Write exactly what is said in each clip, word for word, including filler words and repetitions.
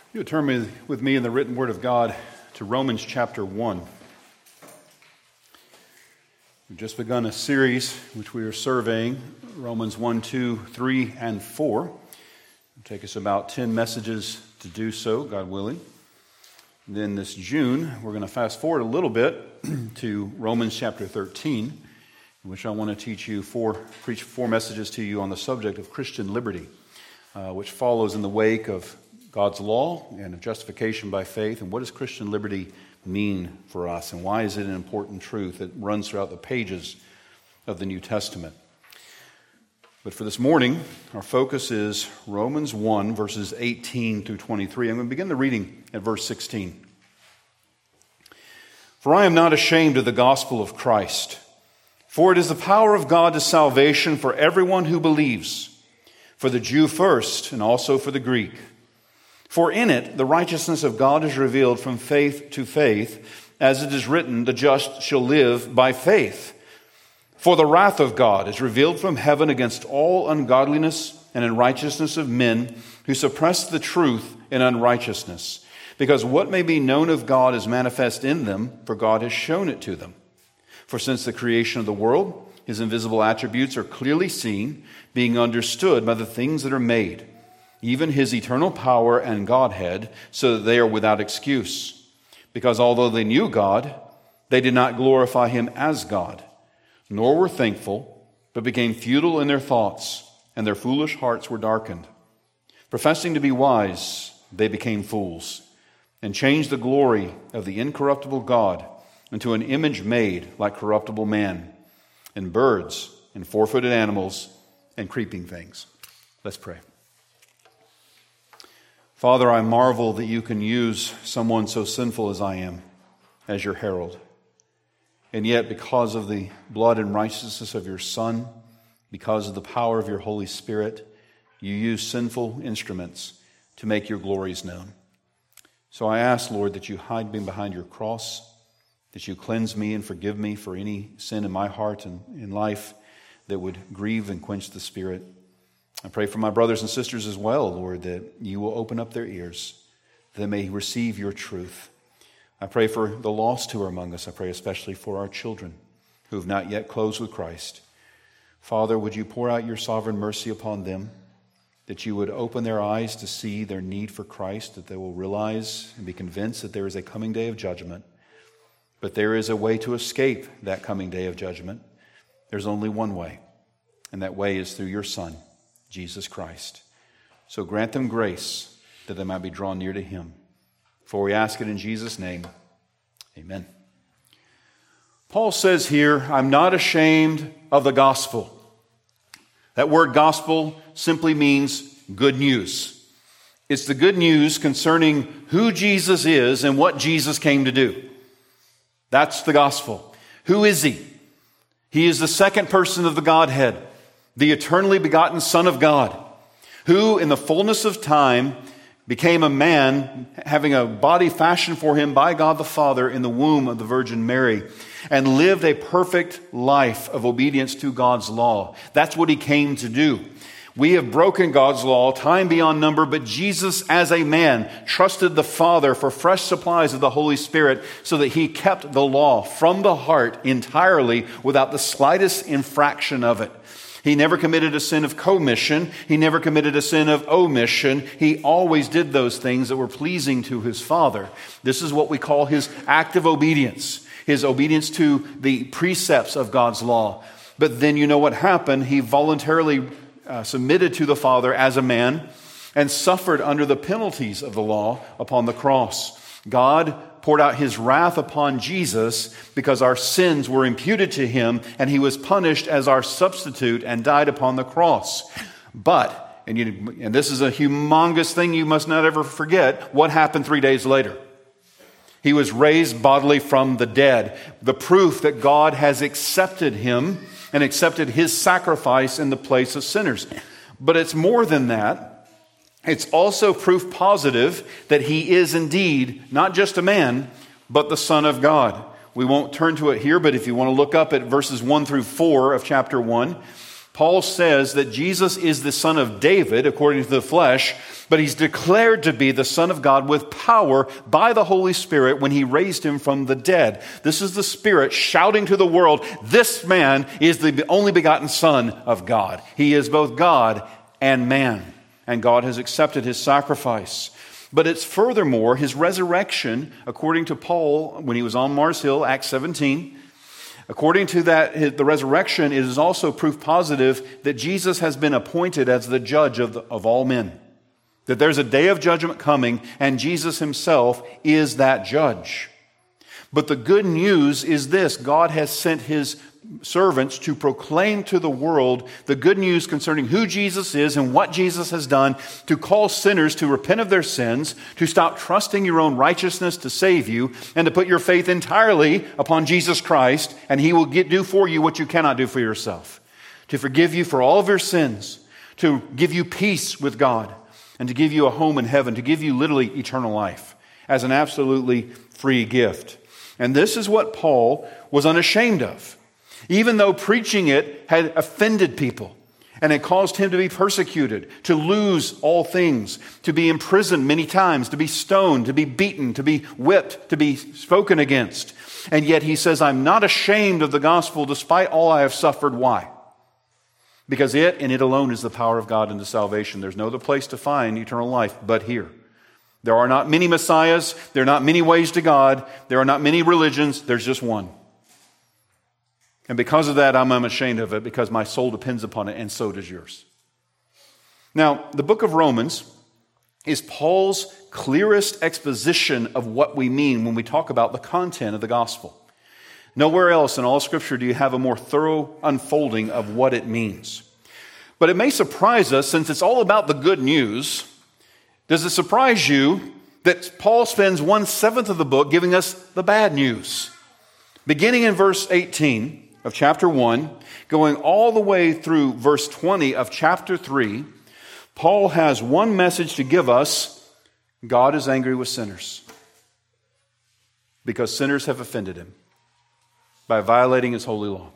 You would turn me, with me in the written word of God to Romans chapter one. We've just begun a series which we are surveying, Romans one, two, three, and four. It'll take us about ten messages to do so, God willing. And then this June, we're going to fast forward a little bit to Romans chapter thirteen, in which I want to teach you four, preach four messages to you on the subject of Christian liberty, uh, which follows in the wake of God's law and of justification by faith. And what does Christian liberty mean for us? And why is it an important truth that runs throughout the pages of the New Testament? But for this morning, our focus is Romans one, verses eighteen through twenty-three. I'm going to begin the reading at verse sixteen. For I am not ashamed of the gospel of Christ, for it is the power of God to salvation for everyone who believes, for the Jew first and also for the Greek. For in it the righteousness of God is revealed from faith to faith, as it is written, the just shall live by faith. For the wrath of God is revealed from heaven against all ungodliness and unrighteousness of men who suppress the truth in unrighteousness, because what may be known of God is manifest in them, for God has shown it to them. For since the creation of the world, his invisible attributes are clearly seen, being understood by the things that are made, even his eternal power and Godhead, so that they are without excuse. Because although they knew God, they did not glorify him as God, nor were thankful, but became futile in their thoughts, and their foolish hearts were darkened. Professing to be wise, they became fools, and changed the glory of the incorruptible God into an image made like corruptible man, and birds, and four-footed animals, and creeping things. Let's pray. Father, I marvel that you can use someone so sinful as I am as your herald. And yet, because of the blood and righteousness of your Son, because of the power of your Holy Spirit, you use sinful instruments to make your glories known. So I ask, Lord, that you hide me behind your cross, that you cleanse me and forgive me for any sin in my heart and in life that would grieve and quench the Spirit. I pray for my brothers and sisters as well, Lord, that you will open up their ears, that they may receive your truth. I pray for the lost who are among us. I pray especially for our children who have not yet closed with Christ. Father, would you pour out your sovereign mercy upon them, that you would open their eyes to see their need for Christ, that they will realize and be convinced that there is a coming day of judgment. But there is a way to escape that coming day of judgment. There's only one way, and that way is through your Son, Jesus Christ. So grant them grace that they might be drawn near to him. For we ask it in Jesus' name. Amen. Paul says here, I'm not ashamed of the gospel. That word gospel simply means good news. It's the good news concerning who Jesus is and what Jesus came to do. That's the gospel. Who is he? He is the second person of the Godhead, the eternally begotten Son of God, who in the fullness of time became a man, having a body fashioned for him by God the Father in the womb of the Virgin Mary, and lived a perfect life of obedience to God's law. That's what he came to do. We have broken God's law time beyond number, but Jesus as a man trusted the Father for fresh supplies of the Holy Spirit so that he kept the law from the heart entirely without the slightest infraction of it. He never committed a sin of commission. He never committed a sin of omission. He always did those things that were pleasing to his Father. This is what we call his active obedience, his obedience to the precepts of God's law. But then you know what happened? He voluntarily uh, submitted to the Father as a man and suffered under the penalties of the law upon the cross. God poured out his wrath upon Jesus because our sins were imputed to him, and he was punished as our substitute and died upon the cross. But, and, you, and this is a humongous thing you must not ever forget, what happened three days later? He was raised bodily from the dead. The proof that God has accepted him and accepted his sacrifice in the place of sinners. But it's more than that. It's also proof positive that he is indeed not just a man, but the Son of God. We won't turn to it here, but if you want to look up at verses one through four of chapter one, Paul says that Jesus is the son of David, according to the flesh, but he's declared to be the Son of God with power by the Holy Spirit when he raised him from the dead. This is the Spirit shouting to the world, this man is the only begotten Son of God. He is both God and man, and God has accepted his sacrifice. But it's furthermore his resurrection, according to Paul, when he was on Mars Hill, Acts seventeen. According to that, the resurrection, it is also proof positive that Jesus has been appointed as the judge of, the, of all men. That there's a day of judgment coming, and Jesus himself is that judge. But the good news is this: God has sent his servants to proclaim to the world the good news concerning who Jesus is and what Jesus has done, to call sinners to repent of their sins, to stop trusting your own righteousness to save you, and to put your faith entirely upon Jesus Christ, and he will get, do for you what you cannot do for yourself. To forgive you for all of your sins, to give you peace with God, and to give you a home in heaven, to give you literally eternal life as an absolutely free gift. And this is what Paul was unashamed of. Even though preaching it had offended people and it caused him to be persecuted, to lose all things, to be imprisoned many times, to be stoned, to be beaten, to be whipped, to be spoken against. And yet he says, I'm not ashamed of the gospel despite all I have suffered. Why? Because it and it alone is the power of God unto salvation. There's no other place to find eternal life but here. There are not many messiahs. There are not many ways to God. There are not many religions. There's just one. And because of that, I'm unashamed of it, because my soul depends upon it, and so does yours. Now, the book of Romans is Paul's clearest exposition of what we mean when we talk about the content of the gospel. Nowhere else in all Scripture do you have a more thorough unfolding of what it means. But it may surprise us, since it's all about the good news. Does it surprise you that Paul spends one-seventh of the book giving us the bad news? Beginning in verse eighteen of chapter one, going all the way through verse twenty of chapter three, Paul has one message to give us: God is angry with sinners because sinners have offended him by violating his holy law.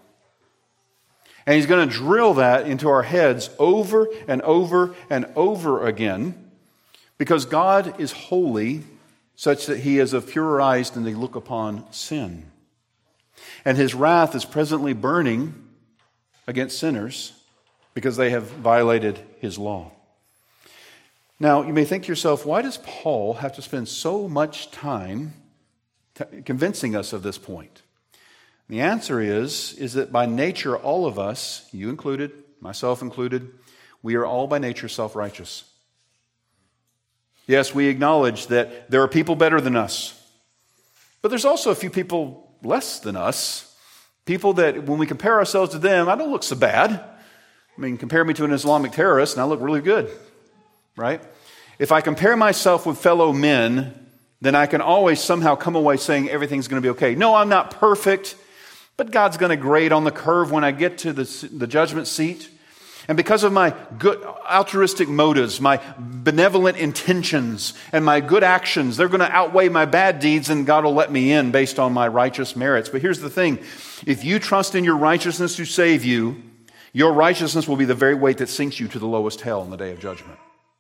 And he's going to drill that into our heads over and over and over again, because God is holy, such that he is of purer eyes than they look upon sin. And his wrath is presently burning against sinners because they have violated his law. Now, you may think to yourself, why does Paul have to spend so much time t- convincing us of this point? The answer is, is that by nature, all of us, you included, myself included, we are all by nature self-righteous. Yes, we acknowledge that there are people better than us, but there's also a few people less than us, people that when we compare ourselves to them, I don't look so bad. I mean, compare me to an Islamic terrorist and I look really good, right? If I compare myself with fellow men, then I can always somehow come away saying everything's going to be okay. No, I'm not perfect, but God's going to grade on the curve when I get to the, the judgment seat. And because of my good altruistic motives, my benevolent intentions, and my good actions, they're going to outweigh my bad deeds, and God will let me in based on my righteous merits. But here's the thing. If you trust in your righteousness to save you, your righteousness will be the very weight that sinks you to the lowest hell in the day of judgment.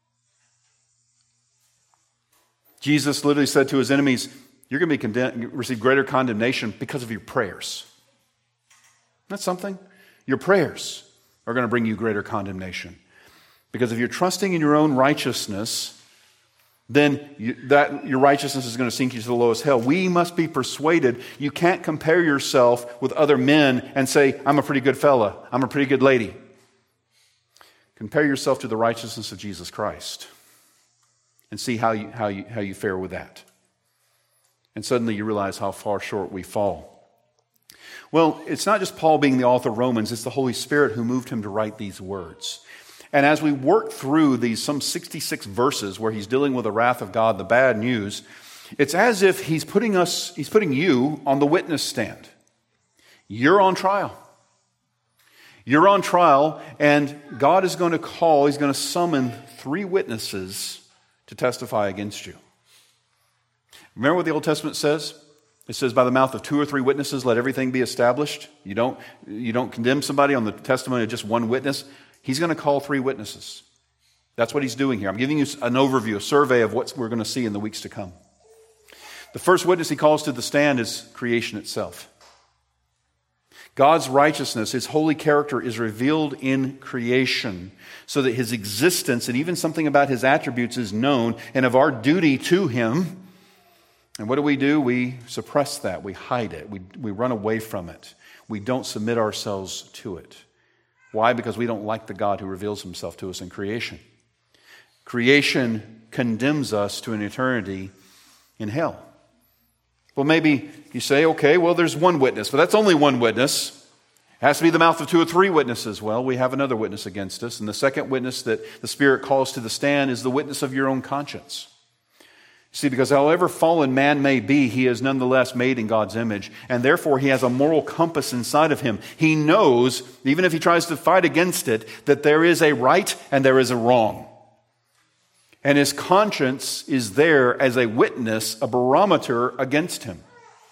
Jesus literally said to his enemies, you're going to be condemned, receive greater condemnation because of your prayers. That's something. Your prayers are going to bring you greater condemnation. Because if you're trusting in your own righteousness, then you, that your righteousness is going to sink you to the lowest hell. We must be persuaded. You can't compare yourself with other men and say, I'm a pretty good fella, I'm a pretty good lady. Compare yourself to the righteousness of Jesus Christ and see how you, how you, how you fare with that. And suddenly you realize how far short we fall. Well, it's not just Paul being the author of Romans, it's the Holy Spirit who moved him to write these words. And as we work through these some sixty-six verses where he's dealing with the wrath of God, the bad news, it's as if he's putting us, he's putting you on the witness stand. You're on trial. You're on trial, and God is going to call, he's going to summon three witnesses to testify against you. Remember what the Old Testament says? It says, by the mouth of two or three witnesses, let everything be established. You don't, you don't condemn somebody on the testimony of just one witness. He's going to call three witnesses. That's what he's doing here. I'm giving you an overview, a survey of what we're going to see in the weeks to come. The first witness he calls to the stand is creation itself. God's righteousness, his holy character is revealed in creation so that his existence and even something about his attributes is known and of our duty to him. And what do we do? We suppress that. We hide it. We, we run away from it. We don't submit ourselves to it. Why? Because we don't like the God who reveals himself to us in creation. Creation condemns us to an eternity in hell. Well, maybe you say, okay, well, there's one witness, but that's only one witness. It has to be the mouth of two or three witnesses. Well, we have another witness against us, and the second witness that the Spirit calls to the stand is the witness of your own conscience. See, because however fallen man may be, he is nonetheless made in God's image, and therefore he has a moral compass inside of him. He knows, even if he tries to fight against it, that there is a right and there is a wrong. And his conscience is there as a witness, a barometer against him.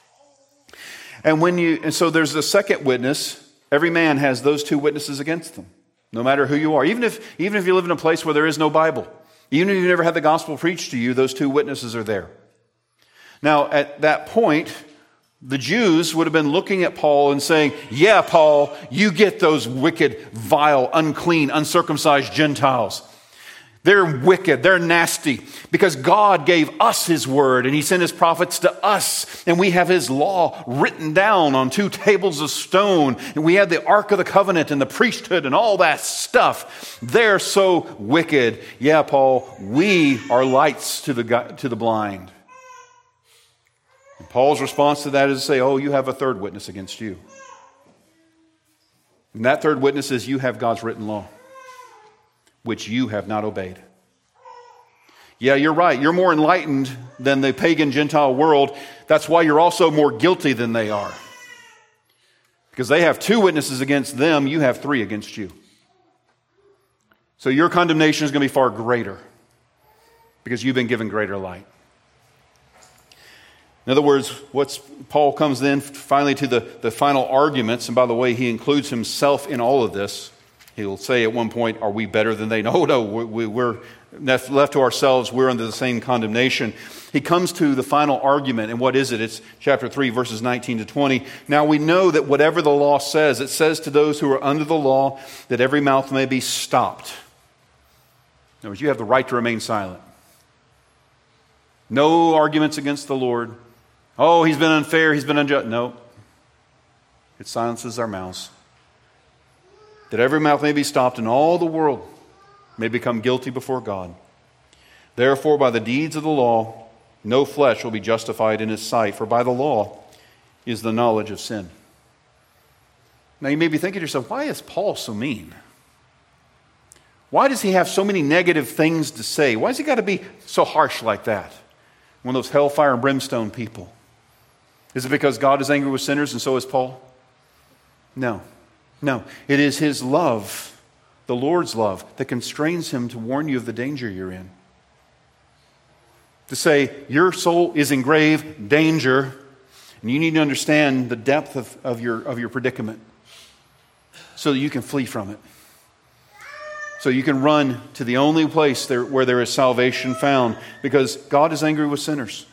And when you, and so there's a second witness. Every man has those two witnesses against them, no matter who you are. Even if, even if you live in a place where there is no Bible, even if you've never had the gospel preached to you, those two witnesses are there. Now, at that point, the Jews would have been looking at Paul and saying, yeah, Paul, you get those wicked, vile, unclean, uncircumcised Gentiles. They're wicked. They're nasty because God gave us his word and he sent his prophets to us, and we have his law written down on two tables of stone, and we have the Ark of the Covenant and the priesthood and all that stuff. They're so wicked. Yeah, Paul, we are lights to the, to the blind. And Paul's response to that is to say, oh, you have a third witness against you. And that third witness is you have God's written law, which you have not obeyed. Yeah, you're right. You're more enlightened than the pagan Gentile world. That's why you're also more guilty than they are. Because they have two witnesses against them, you have three against you. So your condemnation is going to be far greater because you've been given greater light. In other words, what's Paul comes then finally to the, the final arguments, and by the way, he includes himself in all of this. He'll say at one point, are we better than they? No, no, we, we're left to ourselves. We're under the same condemnation. He comes to the final argument, and what is it? It's chapter three, verses nineteen to twenty. Now we know that whatever the law says, it says to those who are under the law that every mouth may be stopped. In other words, you have the right to remain silent. No arguments against the Lord. Oh, he's been unfair, he's been unjust. No. It silences our mouths. That every mouth may be stopped and all the world may become guilty before God. Therefore, by the deeds of the law, no flesh will be justified in his sight, for by the law is the knowledge of sin. Now you may be thinking to yourself, why is Paul so mean? Why does he have so many negative things to say? Why has he got to be so harsh like that? One of those hellfire and brimstone people. Is it because God is angry with sinners and so is Paul? No. No, it is his love, the Lord's love, that constrains him to warn you of the danger you're in. To say, your soul is in grave danger, and you need to understand the depth of, of, your, of your predicament so that you can flee from it. So you can run to the only place there, where there is salvation found, because God is angry with sinners.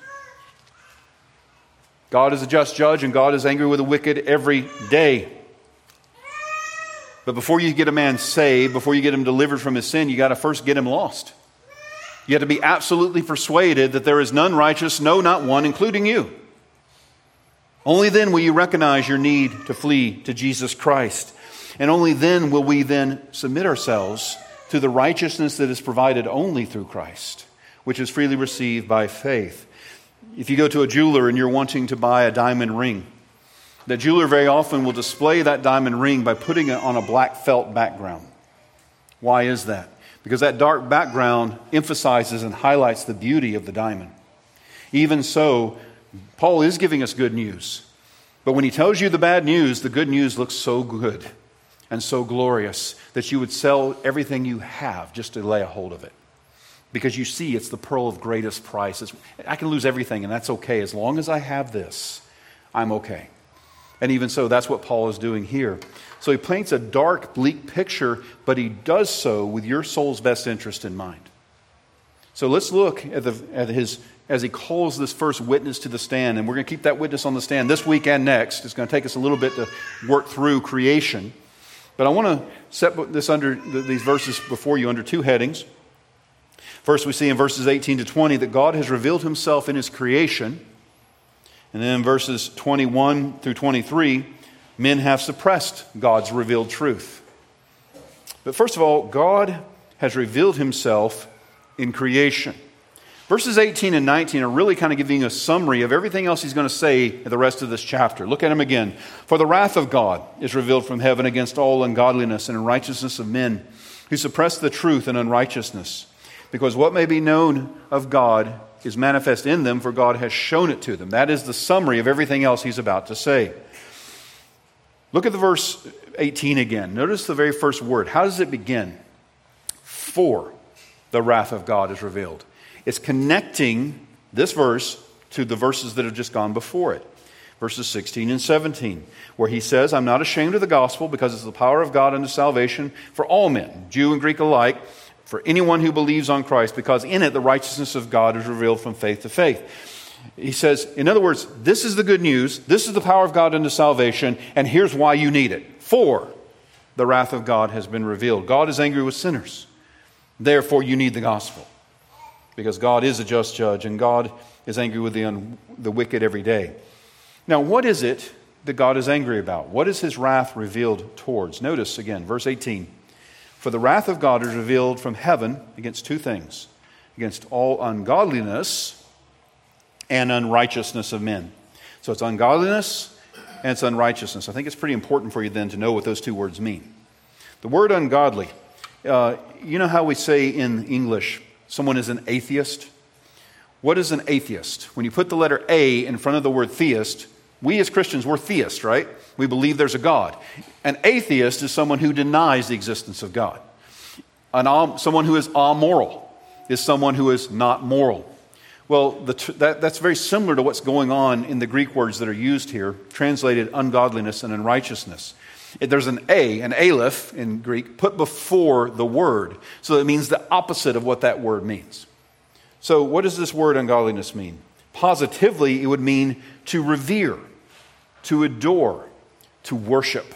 God is a just judge, and God is angry with the wicked every day. But before you get a man saved, before you get him delivered from his sin, you got to first get him lost. You have to be absolutely persuaded that there is none righteous, no, not one, including you. Only then will you recognize your need to flee to Jesus Christ. And only then will we then submit ourselves to the righteousness that is provided only through Christ, which is freely received by faith. If you go to a jeweler and you're wanting to buy a diamond ring, the jeweler very often will display that diamond ring by putting it on a black felt background. Why is that? Because that dark background emphasizes and highlights the beauty of the diamond. Even so, Paul is giving us good news. But when he tells you the bad news, the good news looks so good and so glorious that you would sell everything you have just to lay a hold of it. Because you see it's the pearl of greatest price. It's, I can lose everything and that's okay as long as I have this. I'm okay. And even so, that's what Paul is doing here. So he paints a dark, bleak picture, but he does so with your soul's best interest in mind. So let's look at, the, at his, as he calls this first witness to the stand, and we're going to keep that witness on the stand this week and next. It's going to take us a little bit to work through creation. But I want to set this under these verses before you under two headings. First, we see in verses eighteen to twenty that God has revealed himself in his creation. And then in verses twenty-one through twenty-three, men have suppressed God's revealed truth. But first of all, God has revealed himself in creation. Verses eighteen and nineteen are really kind of giving a summary of everything else he's going to say in the rest of this chapter. Look at them again. For the wrath of God is revealed from heaven against all ungodliness and unrighteousness of men who suppress the truth in unrighteousness. Because what may be known of God is manifest in them, for God has shown it to them. That is the summary of everything else he's about to say. Look at the verse eighteen again. Notice the very first word. How does it begin? For the wrath of God is revealed. It's connecting this verse to the verses that have just gone before it. Verses sixteen and seventeen, where he says, I'm not ashamed of the gospel because it's the power of God unto salvation for all men, Jew and Greek alike, for anyone who believes on Christ, because in it the righteousness of God is revealed from faith to faith. He says, in other words, this is the good news, this is the power of God unto salvation, and here's why you need it. For the wrath of God has been revealed. God is angry with sinners. Therefore, you need the gospel. Because God is a just judge, and God is angry with the, un- the wicked every day. Now, what is it that God is angry about? What is his wrath revealed towards? Notice again, verse eighteen. For the wrath of God is revealed from heaven against two things. Against all ungodliness and unrighteousness of men. So it's ungodliness and it's unrighteousness. I think it's pretty important for you then to know what those two words mean. The word ungodly, uh, you know how we say in English, someone is an atheist? What is an atheist? When you put the letter A in front of the word theist, we as Christians, we're theists, right? We believe there's a God. An atheist is someone who denies the existence of God. An, um, someone who is amoral is someone who is not moral. Well, the, that, that's very similar to what's going on in the Greek words that are used here, translated ungodliness and unrighteousness. There's an A, an aleph in Greek, put before the word. So it means the opposite of what that word means. So what does this word ungodliness mean? Positively, it would mean to revere, to adore, to worship.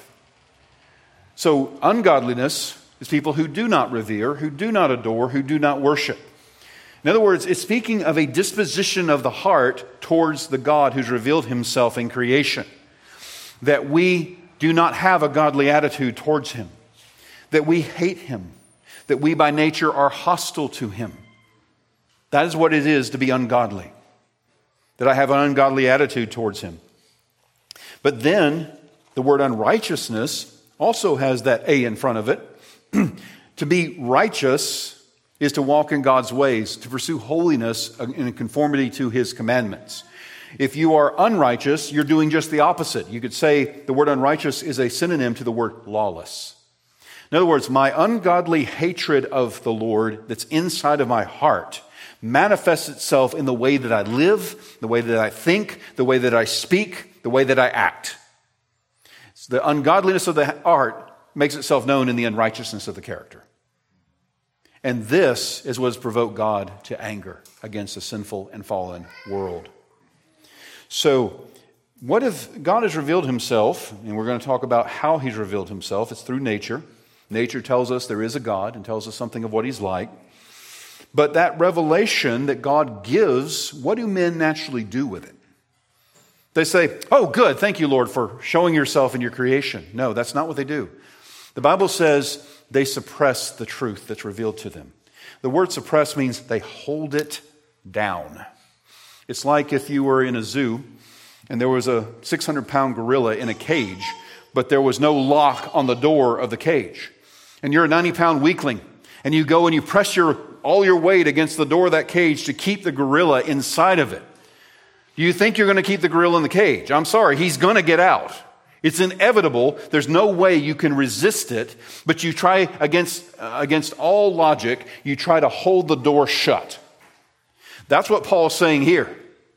So ungodliness is people who do not revere, who do not adore, who do not worship. In other words, it's speaking of a disposition of the heart towards the God who's revealed himself in creation. That we do not have a godly attitude towards him. That we hate him. That we by nature are hostile to him. That is what it is to be ungodly. That I have an ungodly attitude towards him. But then the word unrighteousness also has that A in front of it. To be righteous is to walk in God's ways, to pursue holiness in conformity to his commandments. If you are unrighteous, you're doing just the opposite. You could say the word unrighteous is a synonym to the word lawless. In other words, my ungodly hatred of the Lord that's inside of my heart manifests itself in the way that I live, the way that I think, the way that I speak, the way that I act. So the ungodliness of the heart makes itself known in the unrighteousness of the character. And this is what has provoked God to anger against a sinful and fallen world. So, what if God has revealed himself, and we're going to talk about how he's revealed himself. It's through nature. Nature tells us there is a God and tells us something of what he's like. But that revelation that God gives, what do men naturally do with it? They say, oh, good, thank you, Lord, for showing yourself in your creation. No, that's not what they do. The Bible says they suppress the truth that's revealed to them. The word suppress means they hold it down. It's like if you were in a zoo and there was a six hundred pound gorilla in a cage, but there was no lock on the door of the cage. And you're a ninety pound weakling, and you go and you press your all your weight against the door of that cage to keep the gorilla inside of it. Do you think you're going to keep the gorilla in the cage? I'm sorry, he's going to get out. It's inevitable. There's no way you can resist it, but you try against, uh, against all logic, you try to hold the door shut. That's what Paul's saying here.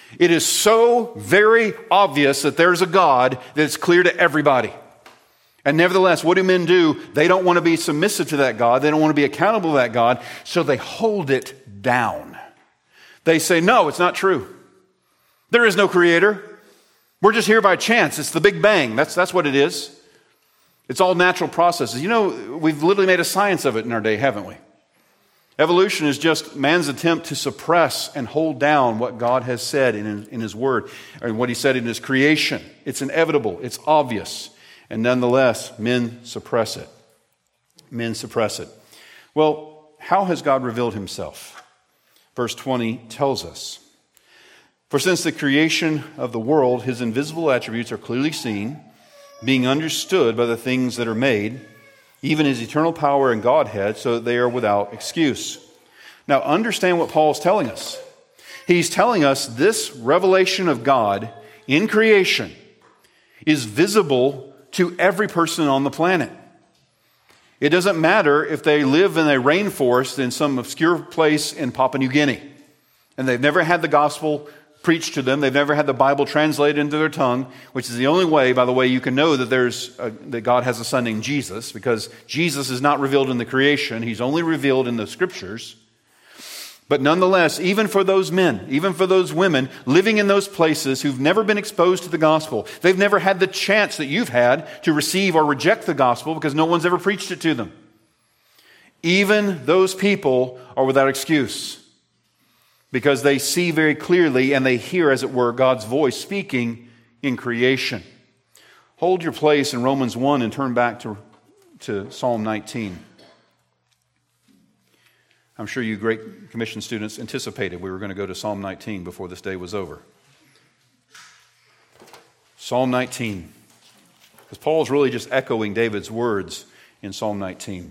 It is so very obvious that there's a God that it's clear to everybody. And nevertheless, what do men do? They don't want to be submissive to that God. They don't want to be accountable to that God. So they hold it down. They say, no, it's not true. There is no creator. We're just here by chance. It's the Big Bang. That's, that's what it is. It's all natural processes. You know, we've literally made a science of it in our day, haven't we? Evolution is just man's attempt to suppress and hold down what God has said in, in His Word, or what He said in His creation. It's inevitable. It's obvious. And nonetheless, men suppress it. Men suppress it. Well, how has God revealed Himself? Verse twenty tells us, for since the creation of the world, His invisible attributes are clearly seen, being understood by the things that are made, even His eternal power and Godhead, so that they are without excuse. Now, understand what Paul is telling us. He's telling us this revelation of God in creation is visible to every person on the planet. It doesn't matter if they live in a rainforest in some obscure place in Papua New Guinea, and they've never had the gospel preached to them. They've never had the Bible translated into their tongue, which is the only way, by the way, you can know that there's a, that God has a son named Jesus, because Jesus is not revealed in the creation. He's only revealed in the Scriptures. But nonetheless, even for those men, even for those women living in those places who've never been exposed to the gospel, they've never had the chance that you've had to receive or reject the gospel because no one's ever preached it to them. Even those people are without excuse, because they see very clearly and they hear, as it were, God's voice speaking in creation. Hold your place in Romans one and turn back to, to Psalm nineteen. I'm sure you Great Commission students anticipated we were going to go to Psalm nineteen before this day was over. Psalm nineteen. Because Paul is really just echoing David's words in Psalm nineteen.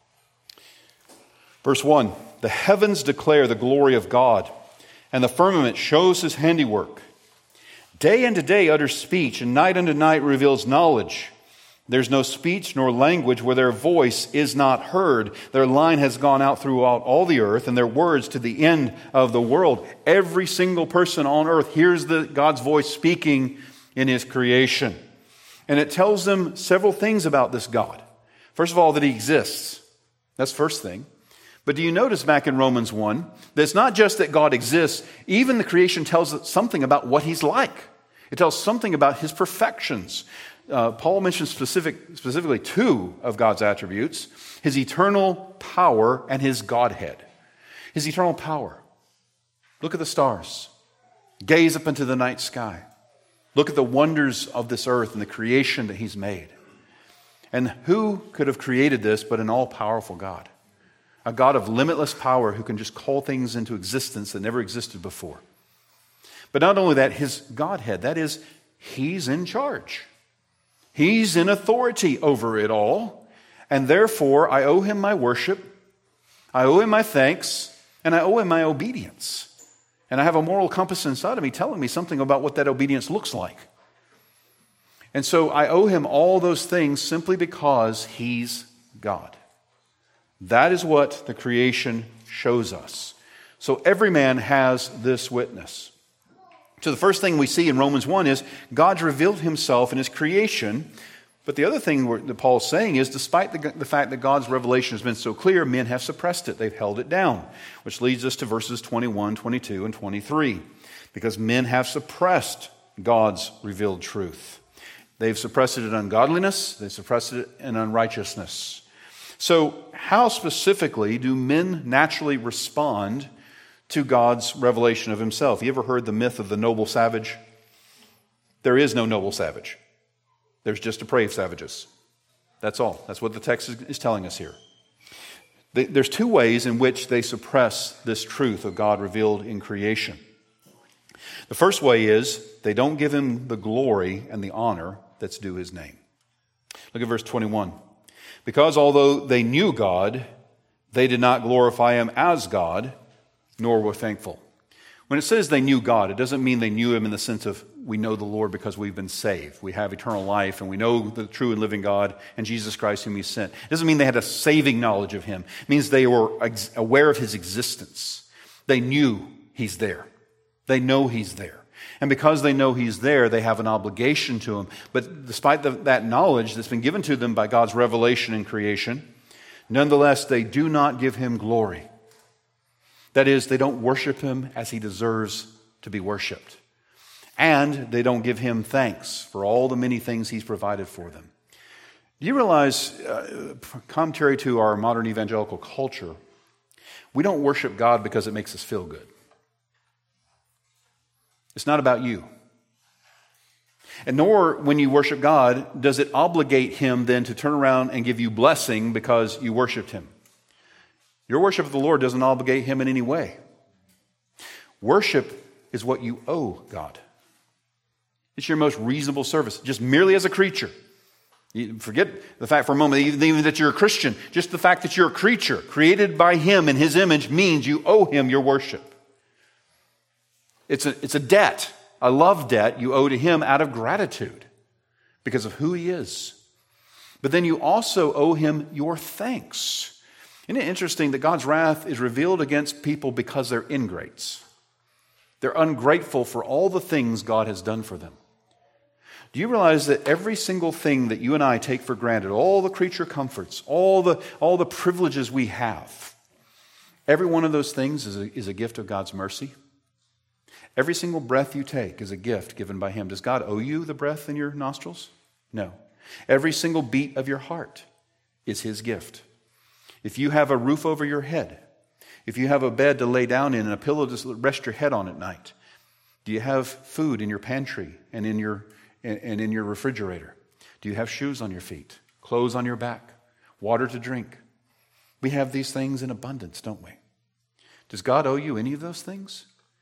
Verse one, the heavens declare the glory of God, and the firmament shows His handiwork. Day unto day utters speech, and night unto night reveals knowledge. There's no speech nor language where their voice is not heard. Their line has gone out throughout all the earth, and their words to the end of the world. Every single person on earth hears the, God's voice speaking in His creation. And it tells them several things about this God. First of all, that He exists. That's the first thing. But do you notice back in Romans one, that it's not just that God exists, even the creation tells us something about what He's like. It tells something about His perfections. Uh, Paul mentions specific, specifically two of God's attributes, His eternal power and His Godhead. His eternal power. Look at the stars. Gaze up into the night sky. Look at the wonders of this earth and the creation that He's made. And who could have created this but an all-powerful God? A God of limitless power who can just call things into existence that never existed before. But not only that, His Godhead, that is, He's in charge. He's in authority over it all, and therefore I owe Him my worship, I owe Him my thanks, and I owe Him my obedience. And I have a moral compass inside of me telling me something about what that obedience looks like. And so I owe Him all those things simply because He's God. That is what the creation shows us. So every man has this witness. So the first thing we see in Romans one is God's revealed Himself in His creation. But the other thing that Paul is saying is, despite the, the fact that God's revelation has been so clear, men have suppressed it. They've held it down, which leads us to verses twenty-one, twenty-two, and twenty-three. Because men have suppressed God's revealed truth. They've suppressed it in ungodliness. They've suppressed it in unrighteousness. So how specifically do men naturally respond to God's revelation of Himself? You ever heard the myth of the noble savage? There is no noble savage. There's just depraved savages. That's all. That's what the text is telling us here. There's two ways in which they suppress this truth of God revealed in creation. The first way is they don't give Him the glory and the honor that's due His name. Look at verse twenty-one. Because although they knew God, they did not glorify Him as God, nor were thankful. When it says they knew God, it doesn't mean they knew Him in the sense of we know the Lord because we've been saved. We have eternal life and we know the true and living God and Jesus Christ whom He sent. It doesn't mean they had a saving knowledge of Him. It means they were aware of His existence. They knew He's there. They know He's there. And because they know He's there, they have an obligation to Him. But despite the, that knowledge that's been given to them by God's revelation in creation, nonetheless, they do not give Him glory. That is, they don't worship Him as He deserves to be worshiped. And they don't give Him thanks for all the many things He's provided for them. Do you realize, uh, contrary to our modern evangelical culture, we don't worship God because it makes us feel good. It's not about you. And nor, when you worship God, does it obligate Him then to turn around and give you blessing because you worshiped Him. Your worship of the Lord doesn't obligate Him in any way. Worship is what you owe God. It's your most reasonable service, just merely as a creature. You forget the fact for a moment, even that you're a Christian. Just the fact that you're a creature created by Him in His image means you owe Him your worship. It's a, it's a debt, a love debt you owe to Him out of gratitude because of who He is. But then you also owe Him your thanks. Isn't it interesting that God's wrath is revealed against people because they're ingrates? They're ungrateful for all the things God has done for them. Do you realize that every single thing that you and I take for granted, all the creature comforts, all the, all the privileges we have, every one of those things is a, is a gift of God's mercy? Every single breath you take is a gift given by Him. Does God owe you the breath in your nostrils? No. Every single beat of your heart is His gift. If you have a roof over your head, if you have a bed to lay down in and a pillow to rest your head on at night, do you have food in your pantry and in your and in your refrigerator? Do you have shoes on your feet, clothes on your back, water to drink? We have these things in abundance, don't we? Does God owe you any of those things?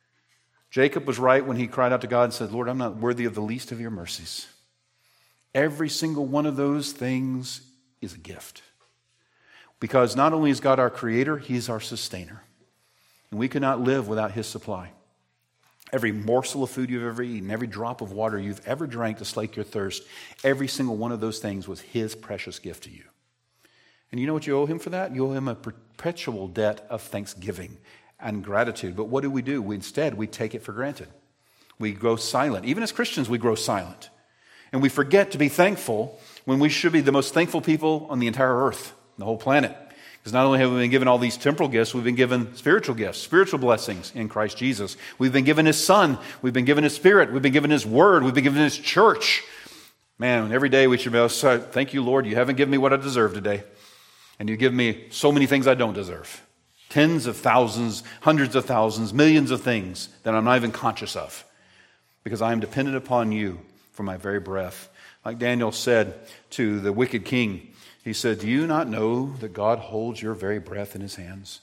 Jacob was right when he cried out to God and said, Lord, I'm not worthy of the least of your mercies. Every single one of those things is a gift. Because not only is God our creator, He's our sustainer. And we cannot live without His supply. Every morsel of food you've ever eaten, every drop of water you've ever drank to slake your thirst, every single one of those things was His precious gift to you. And you know what you owe Him for that? You owe Him a perpetual debt of thanksgiving and gratitude. But what do we do? We, instead, we take it for granted. We grow silent. Even as Christians, we grow silent. And we forget to be thankful when we should be the most thankful people on the entire earth, the whole planet. Because not only have we been given all these temporal gifts, we've been given spiritual gifts, spiritual blessings in Christ Jesus. We've been given His Son. We've been given His Spirit. We've been given His Word. We've been given His church. Man, every day we should be able to say, thank you, Lord, you haven't given me what I deserve today. And you give me so many things I don't deserve. Tens of thousands, hundreds of thousands, millions of things that I'm not even conscious of. Because I am dependent upon you for my very breath. Like Daniel said to the wicked king, he said, do you not know that God holds your very breath in His hands?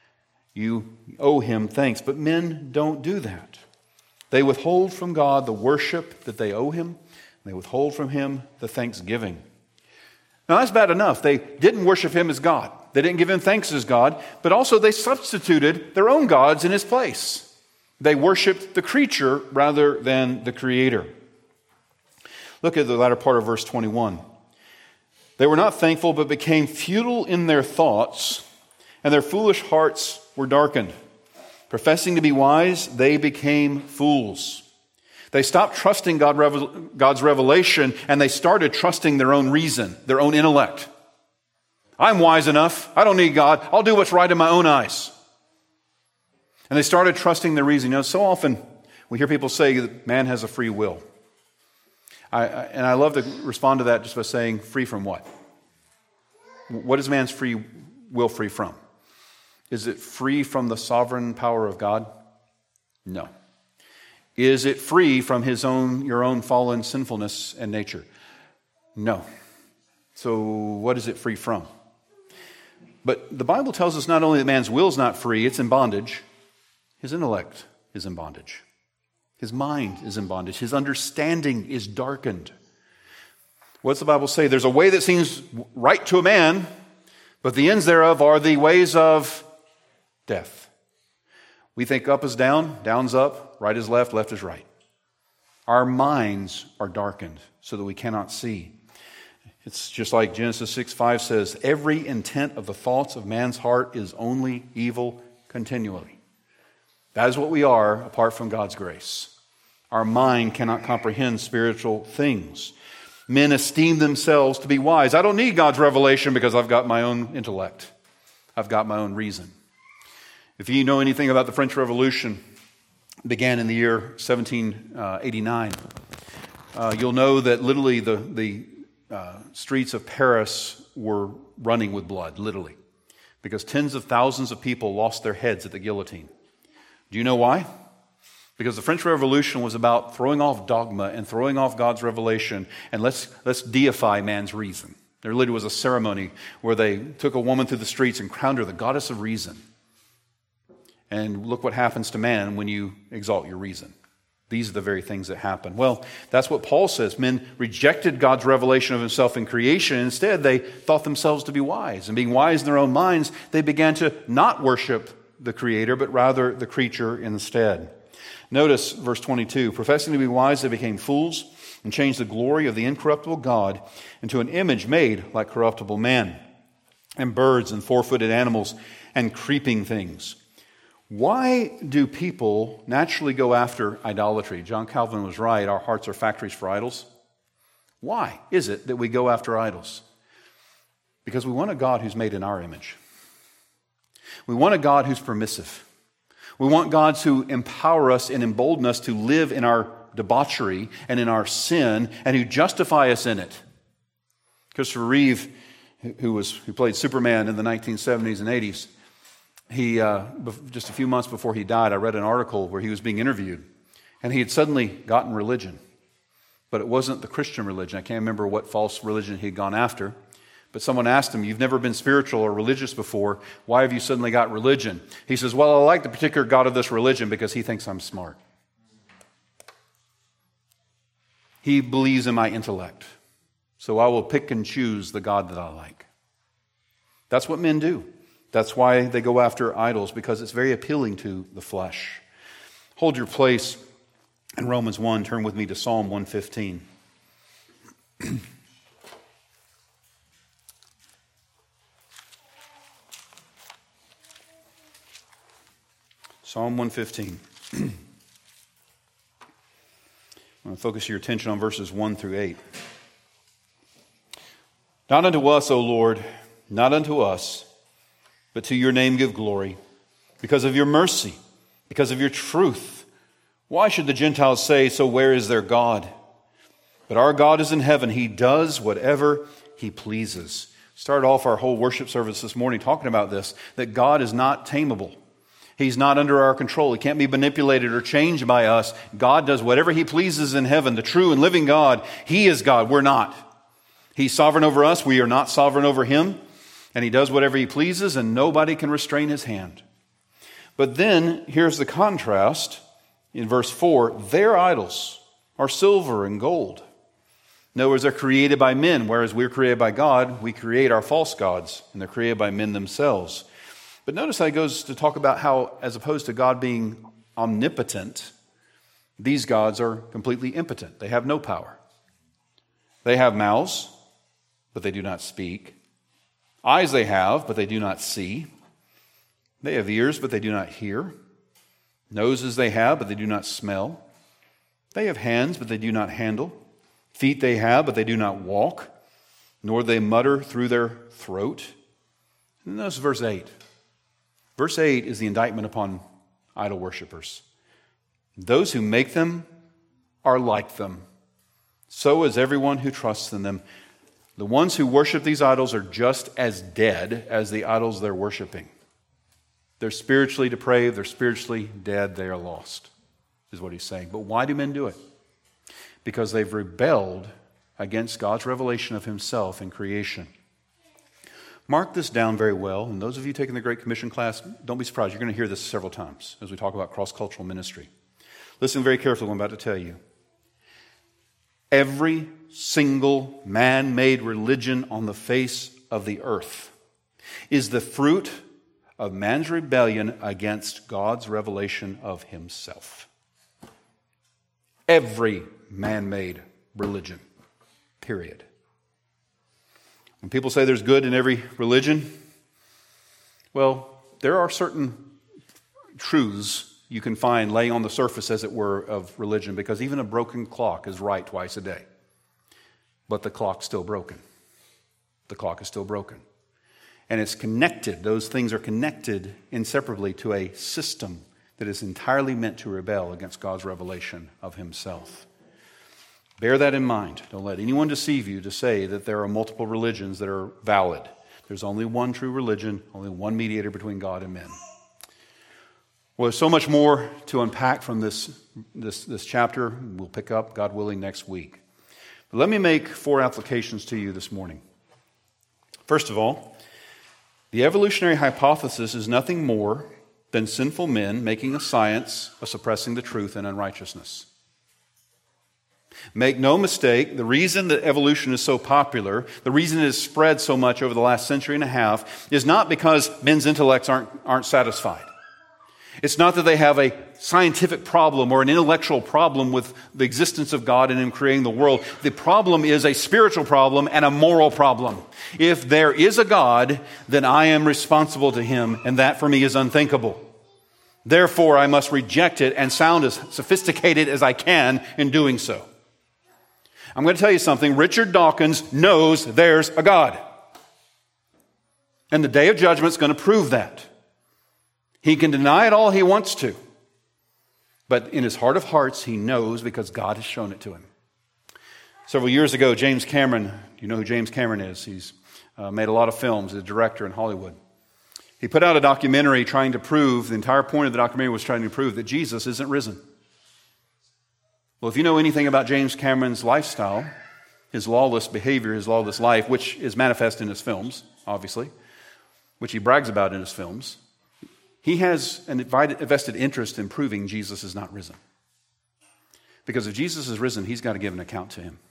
You owe Him thanks, but men don't do that. They withhold from God the worship that they owe Him. They withhold from Him the thanksgiving. Now that's bad enough. They didn't worship Him as God. They didn't give Him thanks as God, but also they substituted their own gods in His place. They worshiped the creature rather than the Creator. Look at the latter part of verse twenty-one. They were not thankful, but became futile in their thoughts, and their foolish hearts were darkened. Professing to be wise, they became fools. They stopped trusting God, God's revelation, and they started trusting their own reason, their own intellect. I'm wise enough. I don't need God. I'll do what's right in my own eyes. And they started trusting their reason. You know, so often we hear people say that man has a free will. I, I, and I love to respond to that just by saying, free from what? What is man's free will free from? Is it free from the sovereign power of God? No. Is it free from his own, your own fallen sinfulness and nature? No. So what is it free from? But the Bible tells us not only that man's will is not free, it's in bondage. His intellect is in bondage. His mind is in bondage. His understanding is darkened. What's the Bible say? There's a way that seems right to a man, but the ends thereof are the ways of death. We think up is down, down's up, right is left, left is right. Our minds are darkened so that we cannot see. It's just like Genesis six five says, every intent of the thoughts of man's heart is only evil continually. That is what we are apart from God's grace. Our mind cannot comprehend spiritual things. Men esteem themselves to be wise. I don't need God's revelation because I've got my own intellect. I've got my own reason. If you know anything about the French Revolution, it began in the year seventeen eighty-nine. Uh, you'll know that literally the, the uh, streets of Paris were running with blood, literally, because tens of thousands of people lost their heads at the guillotine. Do you know why? Because the French Revolution was about throwing off dogma and throwing off God's revelation, and let's let's deify man's reason. There literally was a ceremony where they took a woman through the streets and crowned her the goddess of reason. And look what happens to man when you exalt your reason. These are the very things that happen. Well, that's what Paul says. Men rejected God's revelation of himself in creation. Instead, they thought themselves to be wise. And being wise in their own minds, they began to not worship the Creator, but rather the creature instead. Notice verse twenty-two. Professing to be wise, they became fools and changed the glory of the incorruptible God into an image made like corruptible man, and birds and four-footed animals and creeping things. Why do people naturally go after idolatry? John Calvin was right. Our hearts are factories for idols. Why is it that we go after idols? Because we want a God who's made in our image. We want a God who's permissive. We want God to empower us and embolden us to live in our debauchery and in our sin, and who justify us in it. Christopher Reeve, who was who played Superman in the nineteen seventies and eighties, he uh, just a few months before he died, I read an article where he was being interviewed, and he had suddenly gotten religion, but it wasn't the Christian religion. I can't remember what false religion he had gone after. But someone asked him, "You've never been spiritual or religious before. Why have you suddenly got religion?" He says, "Well, I like the particular God of this religion because he thinks I'm smart. He believes in my intellect. So I will pick and choose the God that I like." That's what men do. That's why they go after idols, because it's very appealing to the flesh. Hold your place in Romans one. Turn with me to Psalm one fifteen. Psalm one fifteen. I'm going to focus your attention on verses one through eight. Not unto us, O Lord, not unto us, but to your name give glory, because of your mercy, because of your truth. Why should the Gentiles say, "So where is their God?" But our God is in heaven. He does whatever he pleases. Started off our whole worship service this morning talking about this, that God is not tameable. He's not under our control. He can't be manipulated or changed by us. God does whatever he pleases in heaven. The true and living God, he is God. We're not. He's sovereign over us. We are not sovereign over him. And he does whatever he pleases, and nobody can restrain his hand. But then, here's the contrast in verse four. Their idols are silver and gold. In other words, they're created by men, whereas we're created by God. We create our false gods, and they're created by men themselves. But notice how he goes to talk about how, as opposed to God being omnipotent, these gods are completely impotent. They have no power. They have mouths, but they do not speak. Eyes they have, but they do not see. They have ears, but they do not hear. Noses they have, but they do not smell. They have hands, but they do not handle. Feet they have, but they do not walk, nor they mutter through their throat. And notice verse eight. Verse eight is the indictment upon idol worshipers. Those who make them are like them. So is everyone who trusts in them. The ones who worship these idols are just as dead as the idols they're worshiping. They're spiritually depraved. They're spiritually dead. They are lost, is what he's saying. But why do men do it? Because they've rebelled against God's revelation of himself in creation. Mark this down very well, and those of you taking the Great Commission class, don't be surprised. You're going to hear this several times as we talk about cross-cultural ministry. Listen very carefully to what I'm about to tell you. Every single man-made religion on the face of the earth is the fruit of man's rebellion against God's revelation of himself. Every man-made religion, period. When people say there's good in every religion, well, there are certain truths you can find laying on the surface, as it were, of religion, because even a broken clock is right twice a day. But the clock's still broken. The clock is still broken. And it's connected, those things are connected inseparably to a system that is entirely meant to rebel against God's revelation of himself. Bear that in mind. Don't let anyone deceive you to say that there are multiple religions that are valid. There's only one true religion, only one mediator between God and men. Well, there's so much more to unpack from this, this, this chapter. We'll pick up, God willing, next week. But let me make four applications to you this morning. First of all, the evolutionary hypothesis is nothing more than sinful men making a science of suppressing the truth and unrighteousness. Make no mistake, the reason that evolution is so popular, the reason it has spread so much over the last century and a half, is not because men's intellects aren't, aren't satisfied. It's not that they have a scientific problem or an intellectual problem with the existence of God and Him creating the world. The problem is a spiritual problem and a moral problem. If there is a God, then I am responsible to Him, and that for me is unthinkable. Therefore, I must reject it and sound as sophisticated as I can in doing so. I'm going to tell you something. Richard Dawkins knows there's a God. And the day of judgment is going to prove that. He can deny it all he wants to. But in his heart of hearts, he knows because God has shown it to him. Several years ago, James Cameron, you know who James Cameron is? He's uh, made a lot of films, he's a director in Hollywood. He put out a documentary trying to prove, the entire point of the documentary was trying to prove that Jesus isn't risen. Well, if you know anything about James Cameron's lifestyle, his lawless behavior, his lawless life, which is manifest in his films, obviously, which he brags about in his films, he has an vested interest in proving Jesus is not risen. Because if Jesus is risen, he's got to give an account to him.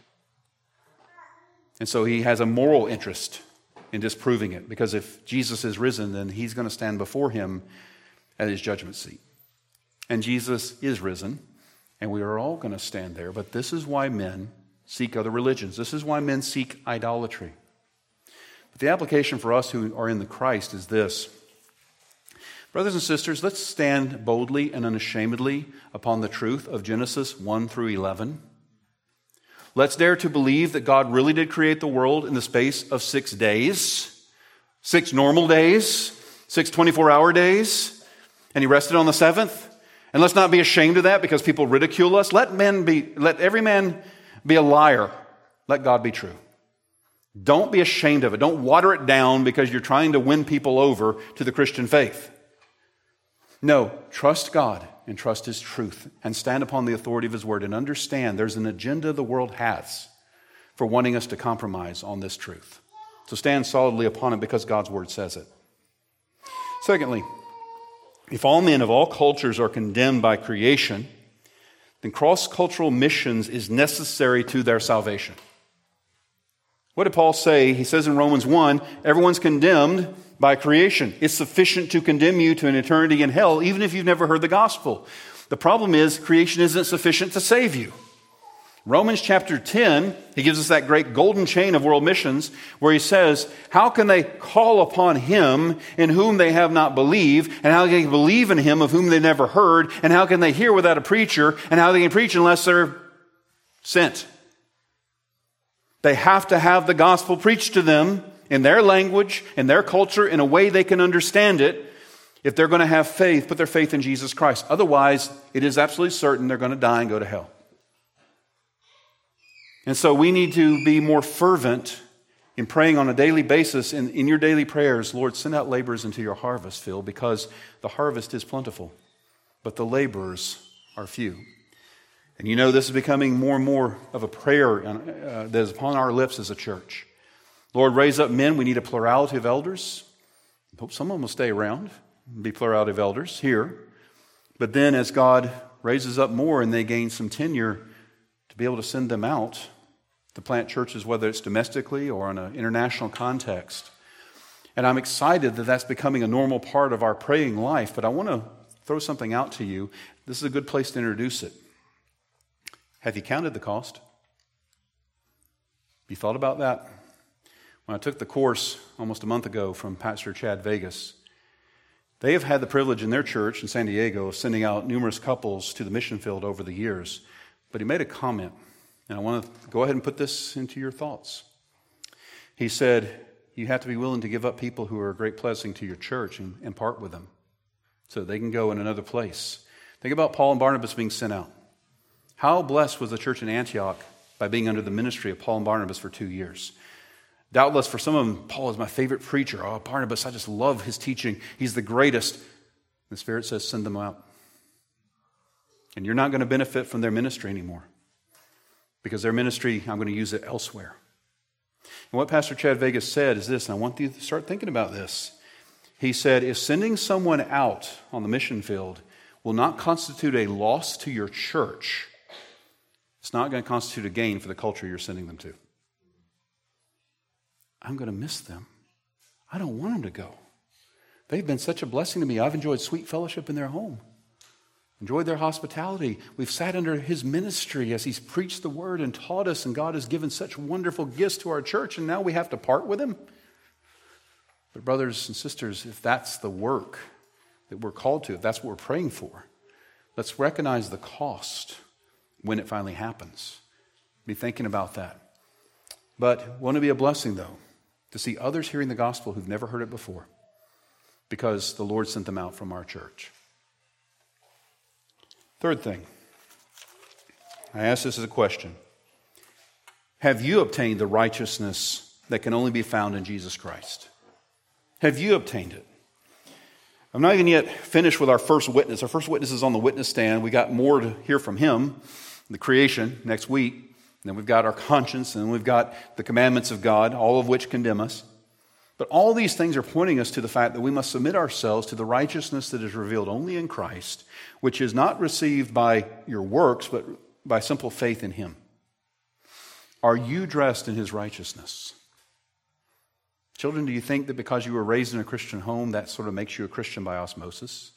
And so he has a moral interest in disproving it. Because if Jesus is risen, then he's going to stand before him at his judgment seat. And Jesus is risen, and we are all going to stand there. But this is why men seek other religions. This is why men seek idolatry. But the application for us who are in the Christ is this. Brothers and sisters, let's stand boldly and unashamedly upon the truth of Genesis one through eleven. Let's dare to believe that God really did create the world in the space of six days, six normal days, six twenty-four hour days, and he rested on the seventh. And let's not be ashamed of that because people ridicule us. Let men be, let every man be a liar. Let God be true. Don't be ashamed of it. Don't water it down because you're trying to win people over to the Christian faith. No, trust God and trust His truth and stand upon the authority of His word and understand there's an agenda the world has for wanting us to compromise on this truth. So stand solidly upon it because God's word says it. Secondly, if all men of all cultures are condemned by creation, then cross-cultural missions is necessary to their salvation. What did Paul say? He says in Romans one, everyone's condemned by creation. It's sufficient to condemn you to an eternity in hell, even if you've never heard the gospel. The problem is creation isn't sufficient to save you. Romans chapter ten, he gives us that great golden chain of world missions where he says, how can they call upon him in whom they have not believed? And how can they believe in him of whom they never heard? And how can they hear without a preacher? And how they can preach unless they're sent? They have to have the gospel preached to them in their language, in their culture, in a way they can understand it. If they're going to have faith, put their faith in Jesus Christ. Otherwise, it is absolutely certain they're going to die and go to hell. And so we need to be more fervent in praying on a daily basis. In, in your daily prayers, Lord, send out laborers into your harvest field because the harvest is plentiful, but the laborers are few. And you know this is becoming more and more of a prayer uh, that is upon our lips as a church. Lord, raise up men. We need a plurality of elders. I hope some of them will stay around and be plurality of elders here. But then as God raises up more and they gain some tenure to be able to send them out to plant churches, whether it's domestically or in an international context. And I'm excited that that's becoming a normal part of our praying life. But I want to throw something out to you. This is a good place to introduce it. Have you counted the cost? Have you thought about that? When I took the course almost a month ago from Pastor Chad Vegas, They have had the privilege in their church in San Diego of sending out numerous couples to the mission field over the years. But he made a comment, and I want to go ahead and put this into your thoughts. He said, you have to be willing to give up people who are a great blessing to your church and, and part with them so they can go in another place. Think about Paul and Barnabas being sent out. How blessed was the church in Antioch by being under the ministry of Paul and Barnabas for two years? Doubtless, for some of them, Paul is my favorite preacher. Oh, Barnabas, I just love his teaching. He's the greatest. The Spirit says, send them out. And you're not going to benefit from their ministry anymore because their ministry, I'm going to use it elsewhere. And what Pastor Chad Vegas said is this, and I want you to start thinking about this. He said, if sending someone out on the mission field will not constitute a loss to your church, it's not going to constitute a gain for the culture you're sending them to. I'm going to miss them. I don't want them to go. They've been such a blessing to me. I've enjoyed sweet fellowship in their home. Enjoyed their hospitality. We've sat under his ministry as he's preached the word and taught us, and God has given such wonderful gifts to our church, and now we have to part with him. But brothers and sisters, if that's the work that we're called to, if that's what we're praying for, let's recognize the cost when it finally happens. Be thinking about that. But want to be a blessing, though, to see others hearing the gospel who've never heard it before because the Lord sent them out from our church. Third thing, I ask this as a question. Have you obtained the righteousness that can only be found in Jesus Christ? Have you obtained it? I'm not even yet finished with our first witness. Our first witness is on the witness stand. We got more to hear from him, the creation, next week. And then we've got our conscience, and then we've got the commandments of God, all of which condemn us. But all these things are pointing us to the fact that we must submit ourselves to the righteousness that is revealed only in Christ, which is not received by your works, but by simple faith in him. Are you dressed in his righteousness? Children, do you think that because you were raised in a Christian home, that sort of makes you a Christian by osmosis?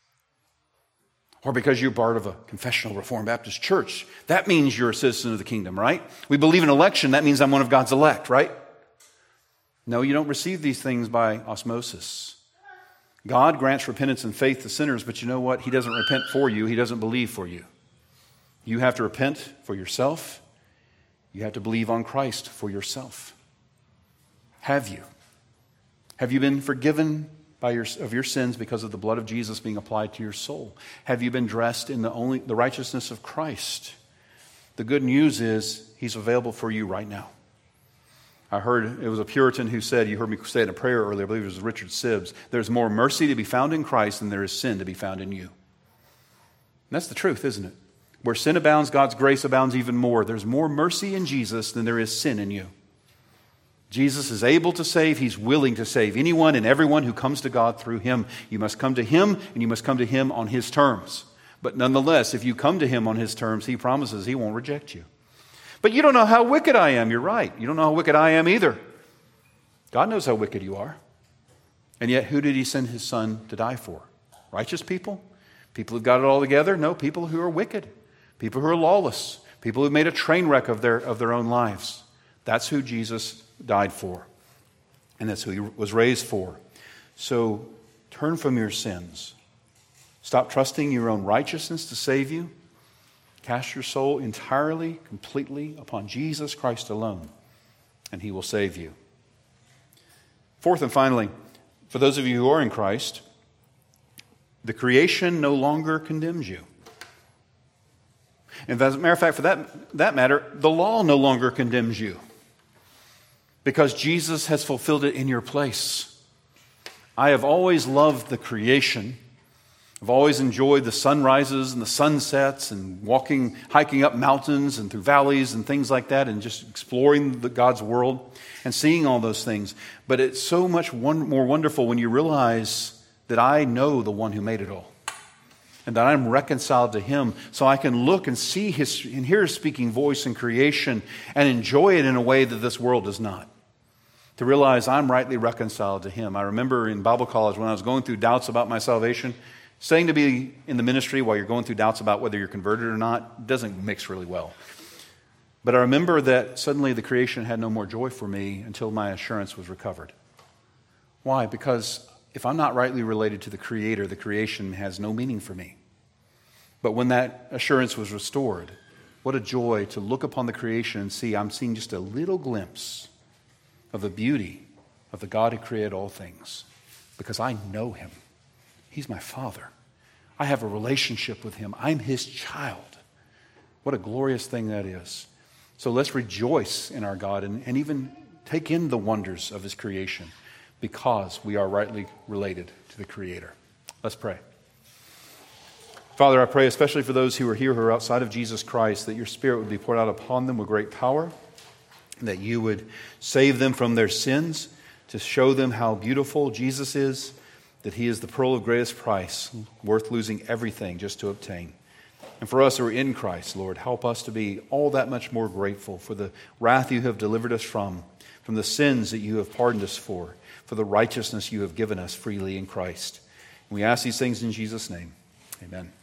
Or because you're part of a confessional Reformed Baptist church, that means you're a citizen of the kingdom, right? We believe in election, that means I'm one of God's elect, right? No, you don't receive these things by osmosis. God grants repentance and faith to sinners, but you know what? He doesn't repent for you. He doesn't believe for you. You have to repent for yourself. You have to believe on Christ for yourself. Have you? Have you been forgiven by your, of your sins because of the blood of Jesus being applied to your soul? Have you been dressed in the only the righteousness of Christ? The good news is he's available for you right now. I heard, it was a Puritan who said, you heard me say it in a prayer earlier, I believe it was Richard Sibbs, there's more mercy to be found in Christ than there is sin to be found in you. And that's the truth, isn't it? Where sin abounds, God's grace abounds even more. There's more mercy in Jesus than there is sin in you. Jesus is able to save. He's willing to save anyone and everyone who comes to God through him. You must come to him, and you must come to him on his terms. But nonetheless, if you come to him on his terms, he promises he won't reject you. But you don't know how wicked I am. You're right. You don't know how wicked I am either. God knows how wicked you are. And yet, who did he send his son to die for? Righteous people? People who've got it all together? No, people who are wicked. People who are lawless. People who've made a train wreck of their, of their own lives. That's who Jesus died for. And that's who he was raised for. So, turn from your sins. Stop trusting your own righteousness to save you. Cast your soul entirely, completely upon Jesus Christ alone, and he will save you. Fourth and finally, for those of you who are in Christ, the creation no longer condemns you. And as a matter of fact, for that, that matter, the law no longer condemns you because Jesus has fulfilled it in your place. I have always loved the creation. I've always enjoyed the sunrises and the sunsets and walking, hiking up mountains and through valleys and things like that and just exploring the God's world and seeing all those things. But it's so much one, more wonderful when you realize that I know the one who made it all and that I'm reconciled to him, so I can look and see his and hear his speaking voice in creation and enjoy it in a way that this world does not. To realize I'm rightly reconciled to him. I remember in Bible college when I was going through doubts about my salvation, saying to be in the ministry while you're going through doubts about whether you're converted or not doesn't mix really well. But I remember that suddenly the creation had no more joy for me until my assurance was recovered. Why? Because if I'm not rightly related to the Creator, the creation has no meaning for me. But when that assurance was restored, what a joy to look upon the creation and see I'm seeing just a little glimpse of the beauty of the God who created all things, because I know Him. He's my Father. I have a relationship with Him. I'm His child. What a glorious thing that is. So let's rejoice in our God and, and even take in the wonders of His creation, because we are rightly related to the Creator. Let's pray. Father, I pray especially for those who are here who are outside of Jesus Christ, that your Spirit would be poured out upon them with great power, that you would save them from their sins, to show them how beautiful Jesus is, that He is the pearl of greatest price, worth losing everything just to obtain. And for us who are in Christ, Lord, help us to be all that much more grateful for the wrath you have delivered us from, from the sins that you have pardoned us for, for the righteousness you have given us freely in Christ. And we ask these things in Jesus' name. Amen.